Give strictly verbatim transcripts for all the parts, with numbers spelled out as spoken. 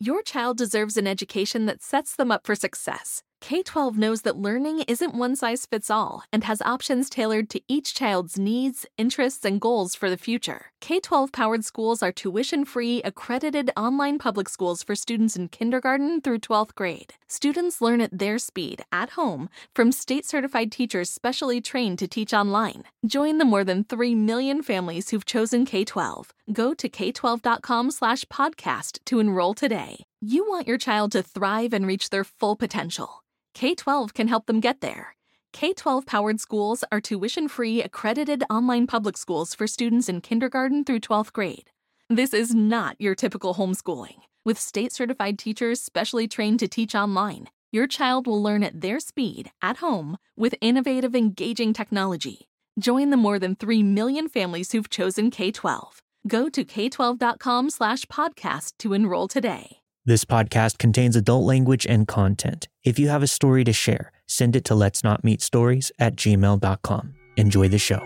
Your child deserves an education that sets them up for success. K twelve knows that learning isn't one size fits all and has options tailored to each child's needs, interests, and goals for the future. K twelve powered schools are tuition-free, accredited online public schools for students in kindergarten through twelfth grade. Students learn at their speed, at home, from state-certified teachers specially trained to teach online. Join the more than three million families who've chosen K twelve. Go to k twelve dot com slash podcast to enroll today. You want your child to thrive and reach their full potential. K twelve can help them get there. K twelve powered schools are tuition-free, accredited online public schools for students in kindergarten through twelfth grade. This is not your typical homeschooling. With state-certified teachers specially trained to teach online, your child will learn at their speed, at home, with innovative, engaging technology. Join the more than three million families who've chosen K twelve. Go to k twelve dot com slash podcast to enroll today. This podcast contains adult language and content. If you have a story to share, send it to let's not meet stories at gmail dot com. Enjoy the show.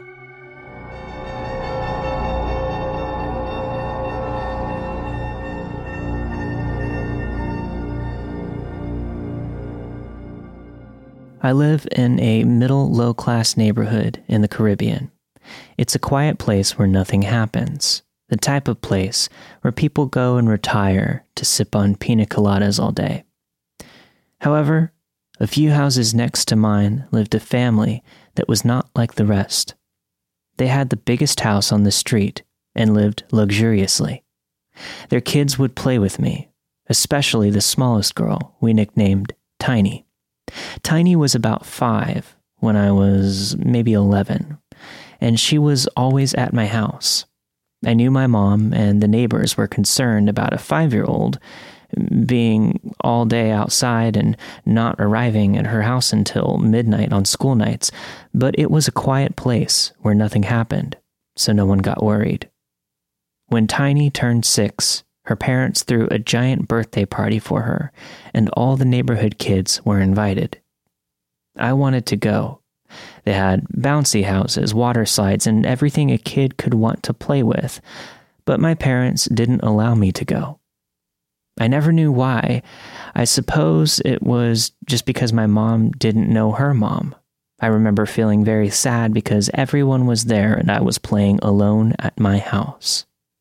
I live in a middle low-class neighborhood in the Caribbean. It's a quiet place where nothing happens. The type of place where people go and retire to sip on pina coladas all day. However, a few houses next to mine lived a family that was not like the rest. They had the biggest house on the street and lived luxuriously. Their kids would play with me, especially the smallest girl we nicknamed Tiny. Tiny was about five when I was maybe eleven, and she was always at my house. I knew my mom and the neighbors were concerned about a five-year-old being all day outside and not arriving at her house until midnight on school nights, but it was a quiet place where nothing happened, so no one got worried. When Tiny turned six, her parents threw a giant birthday party for her, and all the neighborhood kids were invited. I wanted to go. They had bouncy houses, water slides, and everything a kid could want to play with, but my parents didn't allow me to go. I never knew why. I suppose it was just because my mom didn't know her mom. I remember feeling very sad because everyone was there and I was playing alone at my house.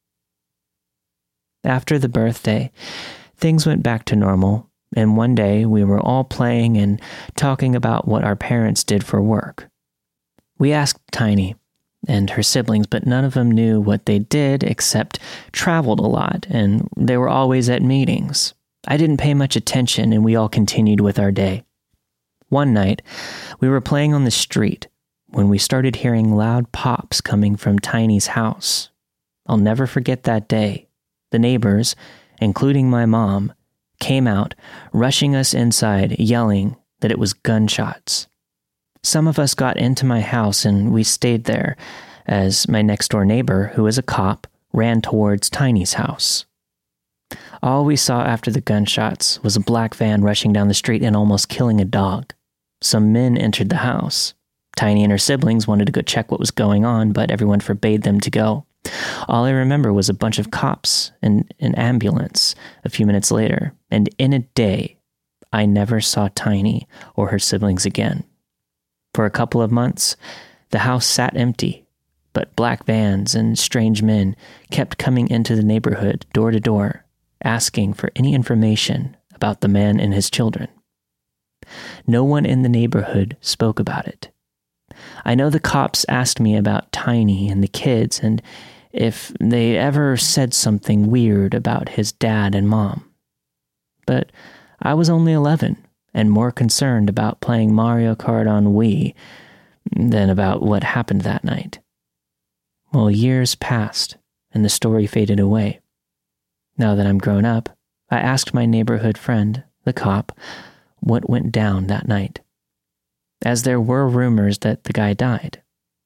After the birthday, things went back to normal. And one day, we were all playing and talking about what our parents did for work. We asked Tiny and her siblings, but none of them knew what they did except traveled a lot, and they were always at meetings. I didn't pay much attention, and we all continued with our day. One night, we were playing on the street when we started hearing loud pops coming from Tiny's house. I'll never forget that day. The neighbors, including my mom, came out, rushing us inside, yelling that it was gunshots. Some of us got into my house and we stayed there, as my next-door neighbor, who is a cop, ran towards Tiny's house. All we saw after the gunshots was a black van rushing down the street and almost killing a dog. Some men entered the house. Tiny and her siblings wanted to go check what was going on, but everyone forbade them to go. All I remember was a bunch of cops and an ambulance a few minutes later, and in a day, I never saw Tiny or her siblings again. For a couple of months, the house sat empty, but black vans and strange men kept coming into the neighborhood door to door, asking for any information about the man and his children. No one in the neighborhood spoke about it. I know the cops asked me about Tiny and the kids and if they ever said something weird about his dad and mom. But I was only eleven and more concerned about playing Mario Kart on Wii than about what happened that night. Well, years passed and the story faded away. Now that I'm grown up, I asked my neighborhood friend, the cop, what went down that night, as there were rumors that the guy died.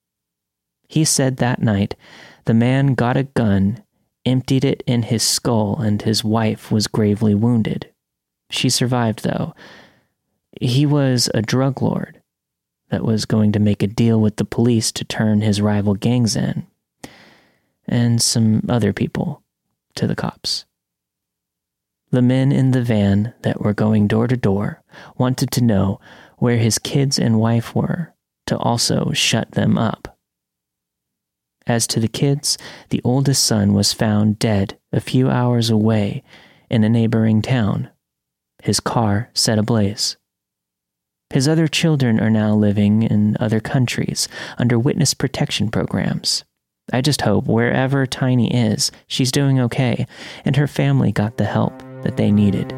He said that night the man got a gun, emptied it in his skull, and his wife was gravely wounded. She survived, though. He was a drug lord that was going to make a deal with the police to turn his rival gangs in, and some other people to the cops. The men in the van that were going door to door wanted to know where his kids and wife were to also shut them up. As to the kids, the oldest son was found dead a few hours away in a neighboring town, his car set ablaze. His other children are now living in other countries under witness protection programs. I just hope wherever Tiny is, she's doing okay and her family got the help that they needed.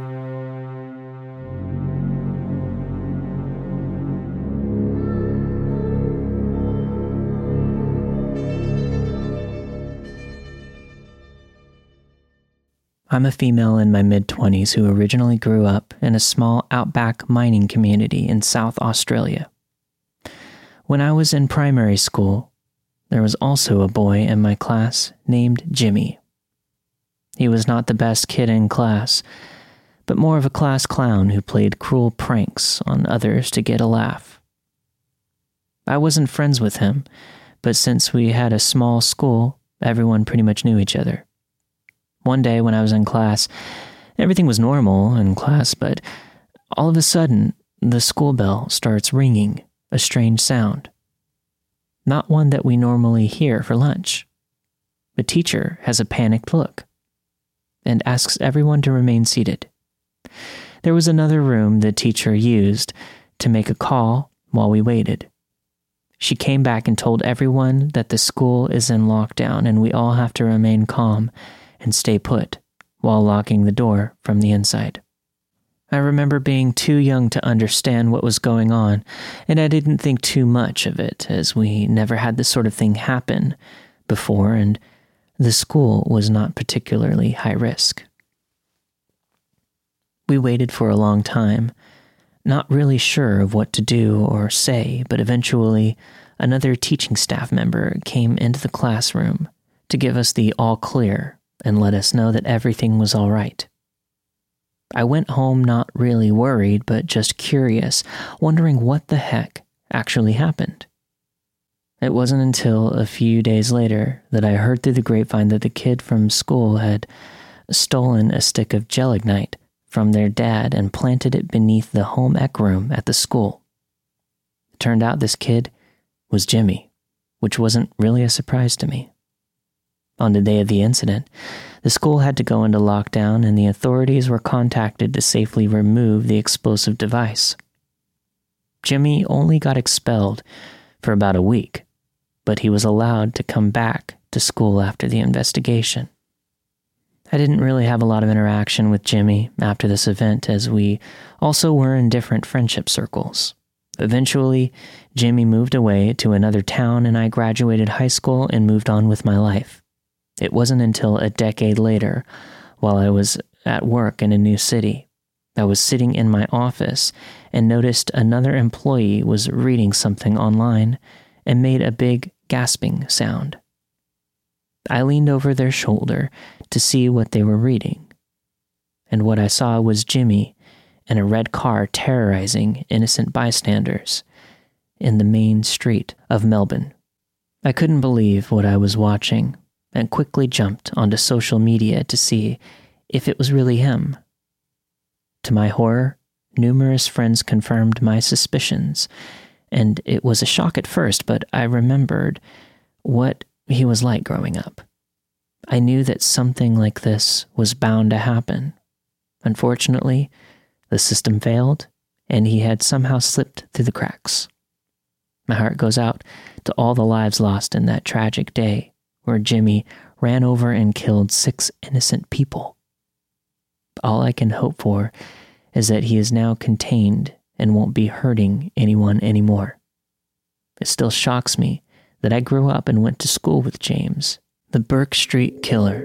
I'm a female in my mid-twenties who originally grew up in a small outback mining community in South Australia. When I was in primary school, there was also a boy in my class named Jimmy. He was not the best kid in class, but more of a class clown who played cruel pranks on others to get a laugh. I wasn't friends with him, but since we had a small school, everyone pretty much knew each other. One day when I was in class, everything was normal in class, but all of a sudden, the school bell starts ringing, a strange sound. Not one that we normally hear for lunch. The teacher has a panicked look and asks everyone to remain seated. There was another room the teacher used to make a call while we waited. She came back and told everyone that the school is in lockdown and we all have to remain calm and stay put while locking the door from the inside. I remember being too young to understand what was going on, and I didn't think too much of it as we never had this sort of thing happen before, and the school was not particularly high risk. We waited for a long time, not really sure of what to do or say, but eventually another teaching staff member came into the classroom to give us the all clear and let us know that everything was all right. I went home not really worried, but just curious, wondering what the heck actually happened. It wasn't until a few days later that I heard through the grapevine that the kid from school had stolen a stick of gelignite from their dad and planted it beneath the home ec room at the school. It turned out this kid was Jimmy, which wasn't really a surprise to me. On the day of the incident, the school had to go into lockdown and the authorities were contacted to safely remove the explosive device. Jimmy only got expelled for about a week, but he was allowed to come back to school after the investigation. I didn't really have a lot of interaction with Jimmy after this event as we also were in different friendship circles. Eventually, Jimmy moved away to another town and I graduated high school and moved on with my life. It wasn't until a decade later, while I was at work in a new city, I was sitting in my office and noticed another employee was reading something online and made a big gasping sound. I leaned over their shoulder to see what they were reading, and what I saw was Jimmy in a red car terrorizing innocent bystanders in the main street of Melbourne. I couldn't believe what I was watching and quickly jumped onto social media to see if it was really him. To my horror, numerous friends confirmed my suspicions, and it was a shock at first, but I remembered what he was like growing up. I knew that something like this was bound to happen. Unfortunately, the system failed, and he had somehow slipped through the cracks. My heart goes out to all the lives lost in that tragic day where Jimmy ran over and killed six innocent people. All I can hope for is that he is now contained and won't be hurting anyone anymore. It still shocks me that I grew up and went to school with James, the Burke Street Killer.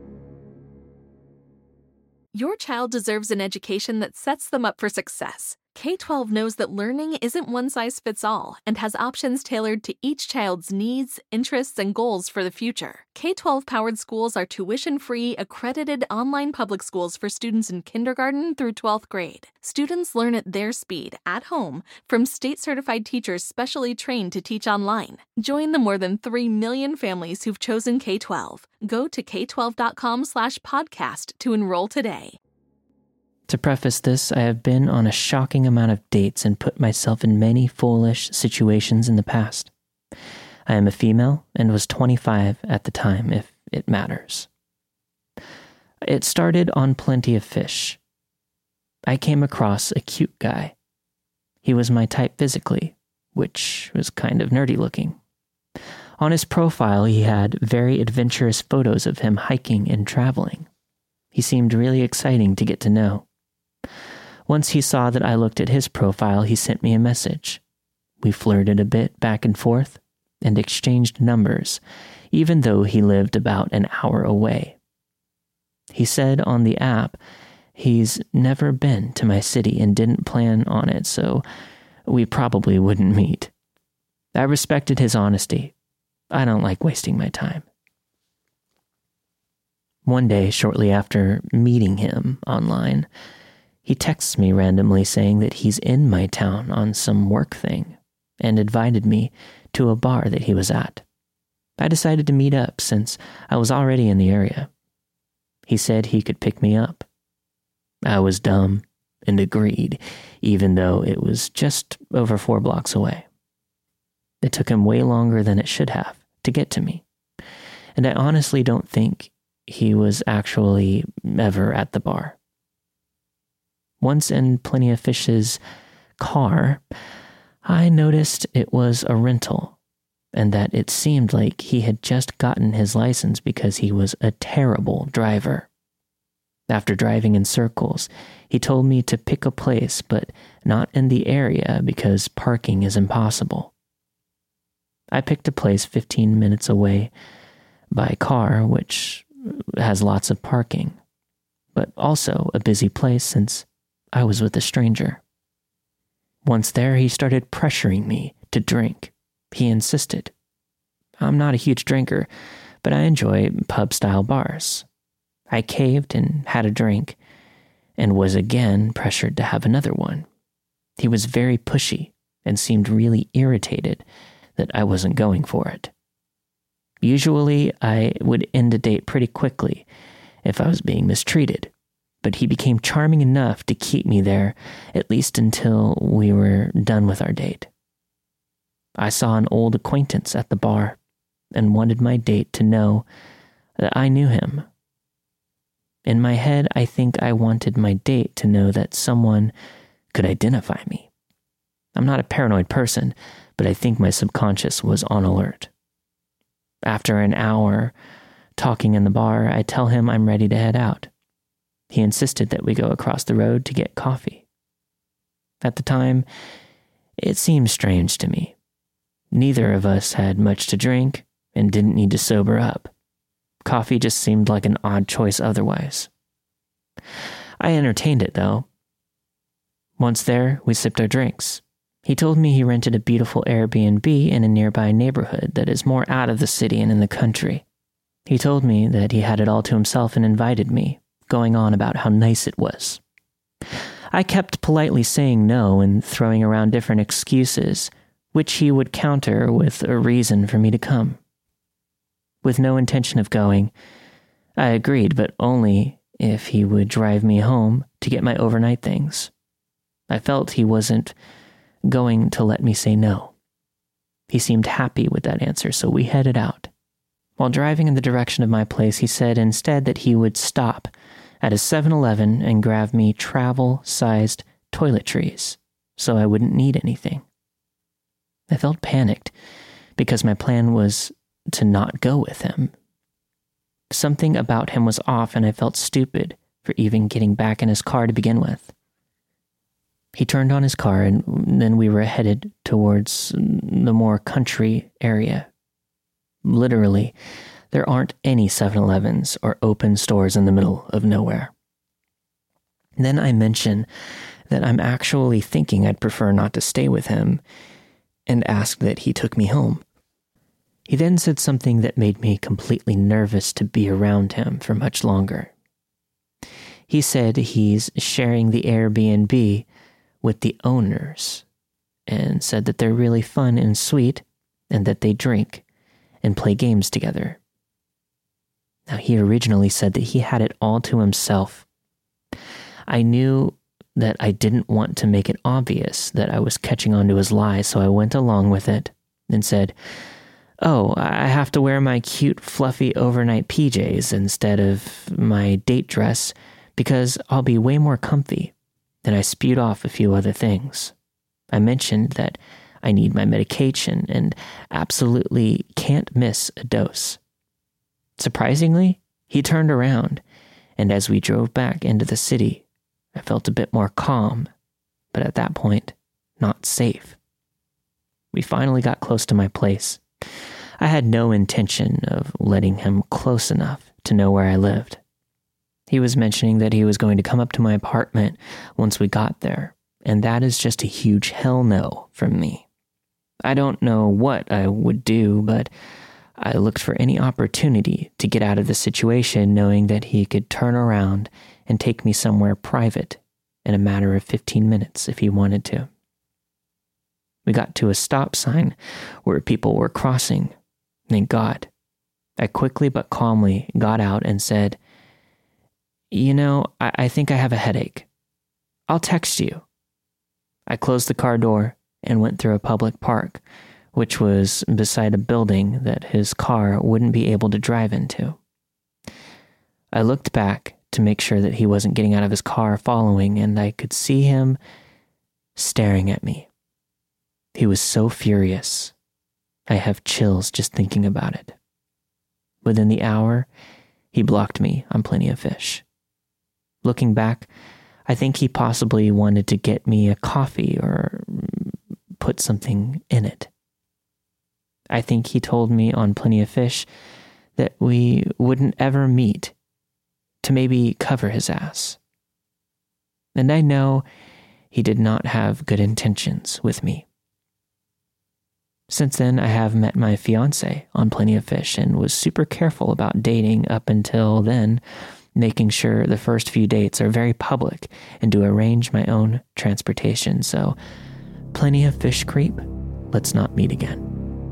Your child deserves an education that sets them up for success. K twelve knows that learning isn't one size fits all and has options tailored to each child's needs, interests, and goals for the future. K twelve powered schools are tuition-free, accredited online public schools for students in kindergarten through twelfth grade. Students learn at their speed, at home, from state-certified teachers specially trained to teach online. Join the more than three million families who've chosen K twelve. Go to k twelve dot com slash podcast to enroll today. To preface this, I have been on a shocking amount of dates and put myself in many foolish situations in the past. I am a female and was twenty-five at the time, if it matters. It started on Plenty of Fish. I came across a cute guy. He was my type physically, which was kind of nerdy looking. On his profile, he had very adventurous photos of him hiking and traveling. He seemed really exciting to get to know. Once he saw that I looked at his profile, he sent me a message. We flirted a bit back and forth and exchanged numbers, even though he lived about an hour away. He said on the app he's never been to my city and didn't plan on it, so we probably wouldn't meet. I respected his honesty. I don't like wasting my time. One day, shortly after meeting him online, he texts me randomly saying that he's in my town on some work thing and invited me to a bar that he was at. I decided to meet up since I was already in the area. He said he could pick me up. I was dumb and agreed, even though it was just over four blocks away. It took him way longer than it should have to get to me, and I honestly don't think he was actually ever at the bar. Once in Plenty of Fish's car, I noticed it was a rental, and that it seemed like he had just gotten his license because he was a terrible driver. After driving in circles, he told me to pick a place, but not in the area because parking is impossible. I picked a place fifteen minutes away by car, which has lots of parking, but also a busy place since I was with a stranger. Once there, he started pressuring me to drink. He insisted. I'm not a huge drinker, but I enjoy pub-style bars. I caved and had a drink, and was again pressured to have another one. He was very pushy and seemed really irritated that I wasn't going for it. Usually, I would end a date pretty quickly if I was being mistreated, but he became charming enough to keep me there at least until we were done with our date. I saw an old acquaintance at the bar and wanted my date to know that I knew him. In my head, I think I wanted my date to know that someone could identify me. I'm not a paranoid person, but I think my subconscious was on alert. After an hour talking in the bar, I tell him I'm ready to head out. He insisted that we go across the road to get coffee. At the time, it seemed strange to me. Neither of us had much to drink and didn't need to sober up. Coffee just seemed like an odd choice otherwise. I entertained it, though. Once there, we sipped our drinks. He told me he rented a beautiful Airbnb in a nearby neighborhood that is more out of the city and in the country. He told me that he had it all to himself and invited me, going on about how nice it was. I kept politely saying no and throwing around different excuses, which he would counter with a reason for me to come. With no intention of going, I agreed, but only if he would drive me home to get my overnight things. I felt he wasn't going to let me say no. He seemed happy with that answer, so we headed out. While driving in the direction of my place, he said instead that he would stop at a seven eleven and grab me travel-sized toiletries so I wouldn't need anything. I felt panicked because my plan was to not go with him. Something about him was off, and I felt stupid for even getting back in his car to begin with. He turned on his car, and then we were headed towards the more country area. Literally, there aren't any seven elevens or open stores in the middle of nowhere. Then I mentioned that I'm actually thinking I'd prefer not to stay with him and asked that he took me home. He then said something that made me completely nervous to be around him for much longer. He said he's sharing the Airbnb with the owners and said that they're really fun and sweet and that they drink and play games together. Now, he originally said that he had it all to himself. I knew that I didn't want to make it obvious that I was catching on to his lies, so I went along with it and said, "Oh, I have to wear my cute, fluffy overnight P Js instead of my date dress because I'll be way more comfy." Then I spewed off a few other things. I mentioned that I need my medication and absolutely can't miss a dose. Surprisingly, he turned around, and as we drove back into the city, I felt a bit more calm, but at that point, not safe. We finally got close to my place. I had no intention of letting him close enough to know where I lived. He was mentioning that he was going to come up to my apartment once we got there, and that is just a huge hell no from me. I don't know what I would do, but I looked for any opportunity to get out of the situation, knowing that he could turn around and take me somewhere private in a matter of fifteen minutes if he wanted to. We got to a stop sign where people were crossing. Thank God. I quickly but calmly got out and said, "You know, I, I think I have a headache. I'll text you." I closed the car door and went through a public park, which was beside a building that his car wouldn't be able to drive into. I looked back to make sure that he wasn't getting out of his car following, and I could see him staring at me. He was so furious. I have chills just thinking about it. Within the hour, he blocked me on Plenty of Fish. Looking back, I think he possibly wanted to get me a coffee or put something in it. I think he told me on Plenty of Fish that we wouldn't ever meet, to maybe cover his ass. And I know he did not have good intentions with me. Since then, I have met my fiance on Plenty of Fish and was super careful about dating up until then, making sure the first few dates are very public and to arrange my own transportation. So, Plenty of Fish creep, let's not meet again.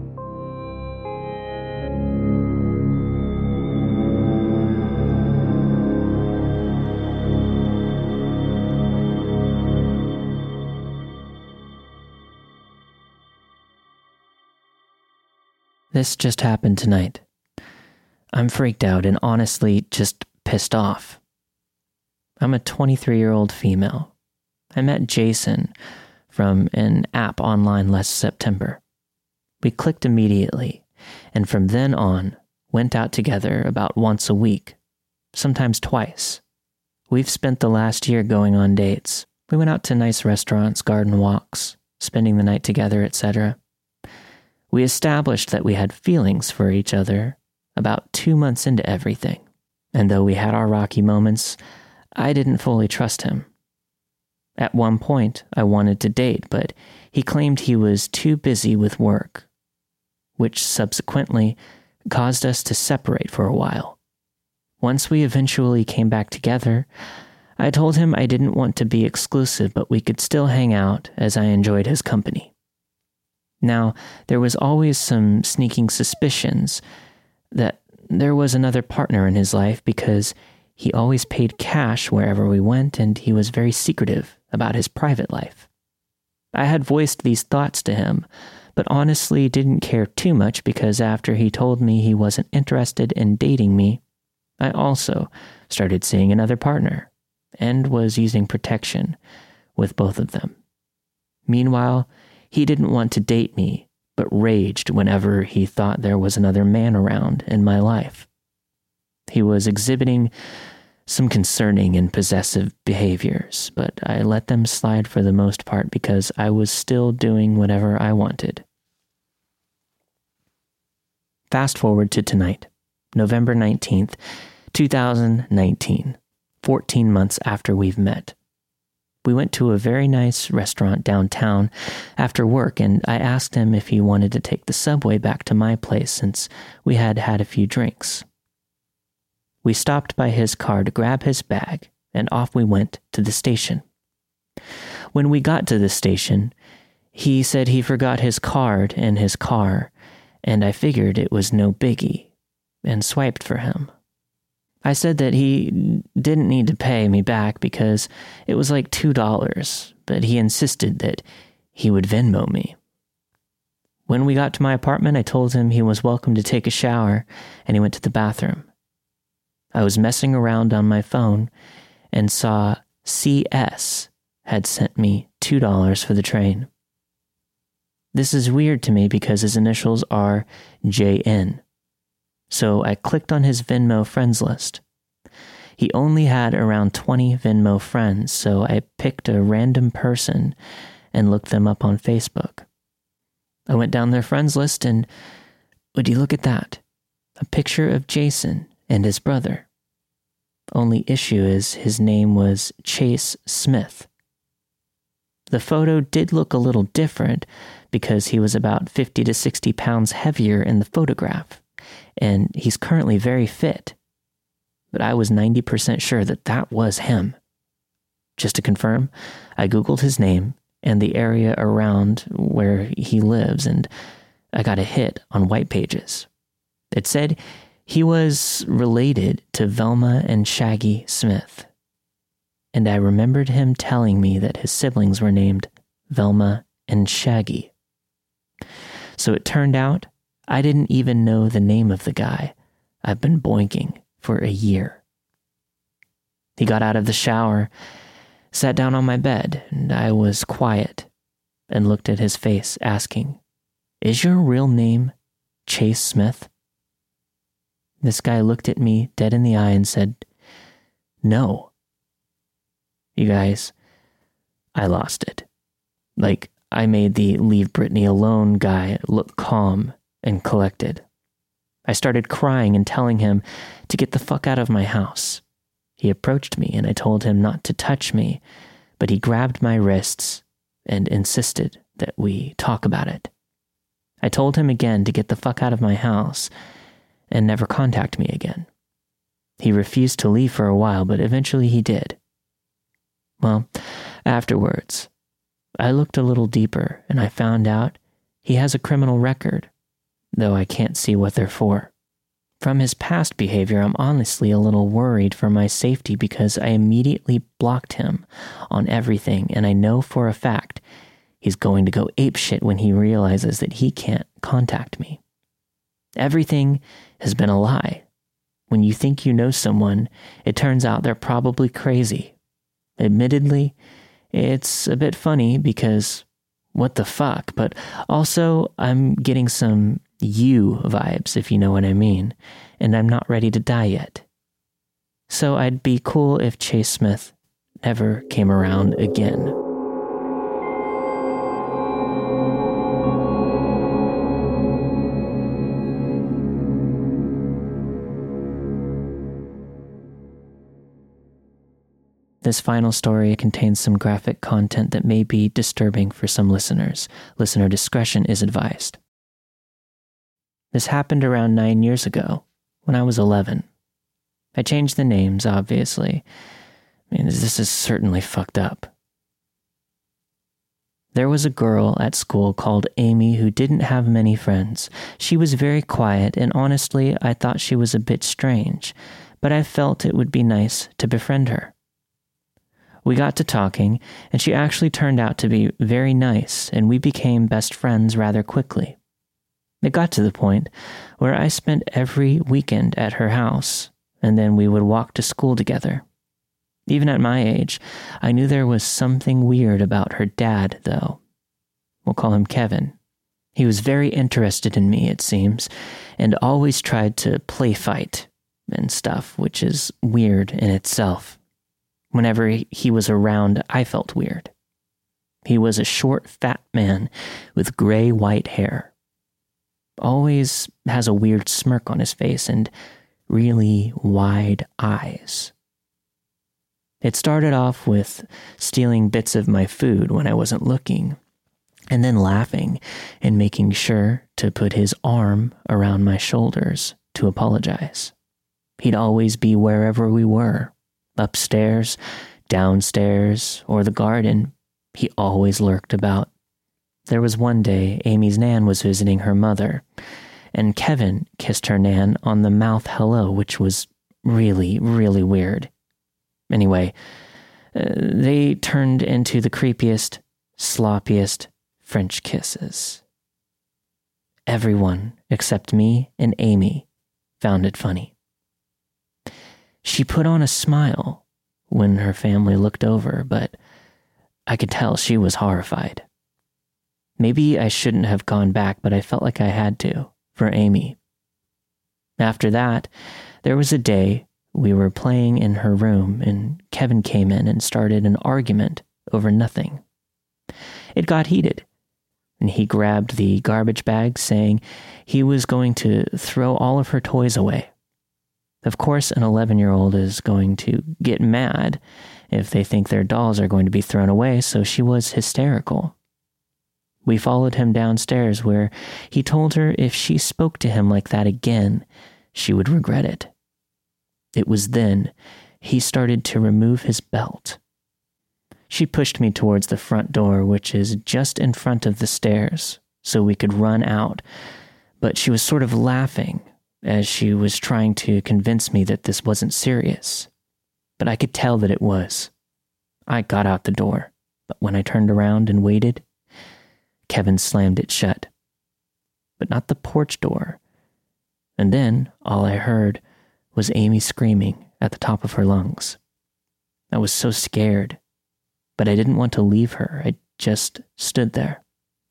This just happened tonight. I'm freaked out and honestly just pissed off. I'm a twenty-three-year-old female. I met Jason from an app online last September. We clicked immediately, and from then on, went out together about once a week, sometimes twice. We've spent the last year going on dates. We went out to nice restaurants, garden walks, spending the night together, et cetera. We established that we had feelings for each other about two months into everything. And though we had our rocky moments, I didn't fully trust him. At one point, I wanted to date, but he claimed he was too busy with work, which subsequently caused us to separate for a while. Once we eventually came back together, I told him I didn't want to be exclusive, but we could still hang out as I enjoyed his company. Now, there was always some sneaking suspicions that there was another partner in his life because he always paid cash wherever we went and he was very secretive about his private life. I had voiced these thoughts to him, but honestly didn't care too much because after he told me he wasn't interested in dating me, I also started seeing another partner and was using protection with both of them. Meanwhile, he didn't want to date me, but raged whenever he thought there was another man around in my life. He was exhibiting some concerning and possessive behaviors, but I let them slide for the most part because I was still doing whatever I wanted. Fast forward to tonight, November nineteenth, twenty nineteen, fourteen months after we've met. We went to a very nice restaurant downtown after work, and I asked him if he wanted to take the subway back to my place since we had had a few drinks. We stopped by his car to grab his bag, and off we went to the station. When we got to the station, he said he forgot his card in his car, and I figured it was no biggie, and swiped for him. I said that he didn't need to pay me back because it was like two dollars, but he insisted that he would Venmo me. When we got to my apartment, I told him he was welcome to take a shower, and he went to the bathroom. I was messing around on my phone and saw C S had sent me two dollars for the train. This is weird to me because his initials are J N. So I clicked on his Venmo friends list. He only had around twenty Venmo friends, so I picked a random person and looked them up on Facebook. I went down their friends list and, would you look at that? A picture of Jason and his brother. Only issue is his name was Chase Smith. The photo did look a little different because he was about fifty to sixty pounds heavier in the photograph, and he's currently very fit. But I was ninety percent sure that that was him. Just to confirm, I Googled his name and the area around where he lives, and I got a hit on White Pages. It said he was related to Velma and Shaggy Smith. And I remembered him telling me that his siblings were named Velma and Shaggy. So it turned out I didn't even know the name of the guy I've been boinking for a year. He got out of the shower, sat down on my bed, and I was quiet and looked at his face, asking, "Is your real name Chase Smith?" This guy looked at me dead in the eye and said, "No." You guys, I lost it. Like, I made the leave Britney alone guy look calm and collected. I started crying and telling him to get the fuck out of my house. He approached me and I told him not to touch me, but he grabbed my wrists and insisted that we talk about it. I told him again to get the fuck out of my house and never contact me again. He refused to leave for a while, but eventually he did. Well, afterwards, I looked a little deeper and I found out he has a criminal record, though I can't see what they're for. From his past behavior, I'm honestly a little worried for my safety because I immediately blocked him on everything, and I know for a fact he's going to go apeshit when he realizes that he can't contact me. Everything has been a lie. When you think you know someone, it turns out they're probably crazy. Admittedly, it's a bit funny because what the fuck, but also I'm getting some you vibes, if you know what I mean, and I'm not ready to die yet. So I'd be cool if Chase Smith never came around again. This final story contains some graphic content that may be disturbing for some listeners. Listener discretion is advised. This happened around nine years ago, when I was eleven. I changed the names, obviously. I mean, this is certainly fucked up. There was a girl at school called Amy who didn't have many friends. She was very quiet, and honestly, I thought she was a bit strange, but I felt it would be nice to befriend her. We got to talking, and she actually turned out to be very nice, and we became best friends rather quickly. It got to the point where I spent every weekend at her house, and then we would walk to school together. Even at my age, I knew there was something weird about her dad, though. We'll call him Kevin. He was very interested in me, it seems, and always tried to play fight and stuff, which is weird in itself. Whenever he was around, I felt weird. He was a short, fat man with gray-white hair. Always has a weird smirk on his face and really wide eyes. It started off with stealing bits of my food when I wasn't looking, and then laughing and making sure to put his arm around my shoulders to apologize. He'd always be wherever we were, upstairs, downstairs, or the garden. He always lurked about. There was one day Amy's nan was visiting her mother, and Kevin kissed her nan on the mouth hello, which was really, really weird. Anyway, uh, they turned into the creepiest, sloppiest French kisses. Everyone except me and Amy found it funny. She put on a smile when her family looked over, but I could tell she was horrified. Maybe I shouldn't have gone back, but I felt like I had to, for Amy. After that, there was a day we were playing in her room, and Kevin came in and started an argument over nothing. It got heated, and he grabbed the garbage bag, saying he was going to throw all of her toys away. Of course, an eleven-year-old is going to get mad if they think their dolls are going to be thrown away, so she was hysterical. We followed him downstairs, where he told her if she spoke to him like that again, she would regret it. It was then he started to remove his belt. She pushed me towards the front door, which is just in front of the stairs, so we could run out, but she was sort of laughing as she was trying to convince me that this wasn't serious. But I could tell that it was. I got out the door, but when I turned around and waited, Kevin slammed it shut. But not the porch door. And then all I heard was Amy screaming at the top of her lungs. I was so scared, but I didn't want to leave her. I just stood there.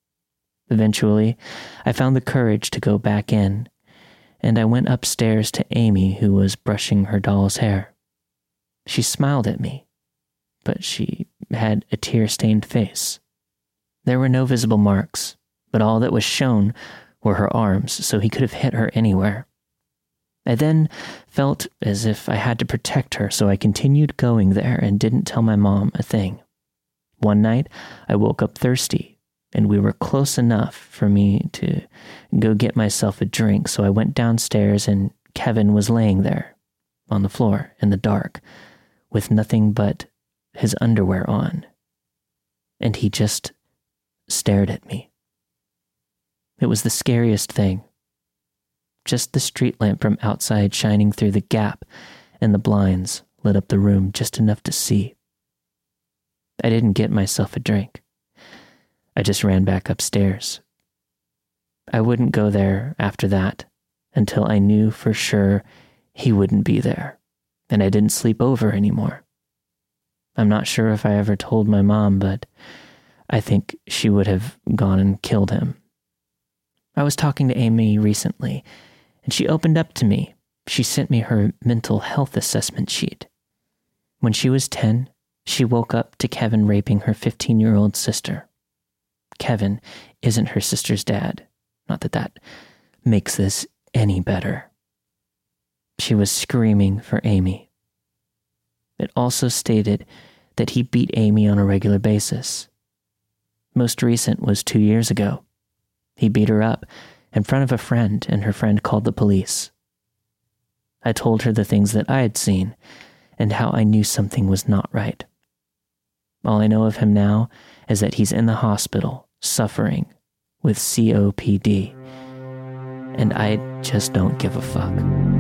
Eventually, I found the courage to go back in, and I went upstairs to Amy, who was brushing her doll's hair. She smiled at me, but she had a tear-stained face. There were no visible marks, but all that was shown were her arms, so he could have hit her anywhere. I then felt as if I had to protect her, so I continued going there and didn't tell my mom a thing. One night, I woke up thirsty, and we were close enough for me to go get myself a drink, so I went downstairs, and Kevin was laying there on the floor in the dark with nothing but his underwear on, and he just stared at me. It was the scariest thing. Just the street lamp from outside shining through the gap and the blinds lit up the room just enough to see. I didn't get myself a drink. I just ran back upstairs. I wouldn't go there after that until I knew for sure he wouldn't be there, and I didn't sleep over anymore. I'm not sure if I ever told my mom, but I think she would have gone and killed him. I was talking to Amy recently, and she opened up to me. She sent me her mental health assessment sheet. When she was ten, she woke up to Kevin raping her fifteen-year-old sister. Kevin isn't her sister's dad. Not that that makes this any better. She was screaming for Amy. It also stated that he beat Amy on a regular basis. Most recent was two years ago. He beat her up in front of a friend, and her friend called the police. I told her the things that I had seen and how I knew something was not right. All I know of him now is that he's in the hospital, suffering with C O P D. And I just don't give a fuck.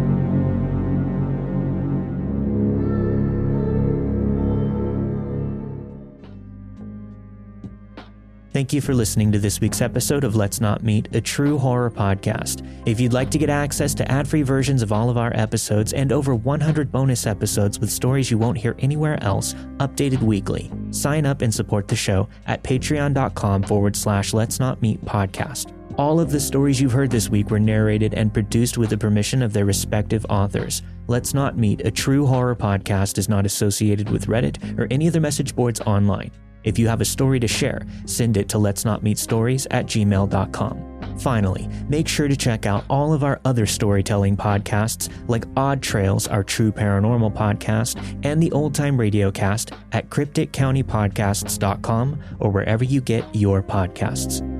Thank you for listening to this week's episode of Let's Not Meet, a true horror podcast. If you'd like to get access to ad-free versions of all of our episodes and over one hundred bonus episodes with stories you won't hear anywhere else, updated weekly, sign up and support the show at patreon.com forward slash Let's Not Meet podcast. All of the stories you've heard this week were narrated and produced with the permission of their respective authors. Let's Not Meet, a true horror podcast, is not associated with Reddit or any other message boards online. If you have a story to share, send it to lets not meet stories at gmail dot com. Finally, make sure to check out all of our other storytelling podcasts like Odd Trails, our true paranormal podcast, and the Old Time Radiocast at cryptic county podcasts dot com or wherever you get your podcasts.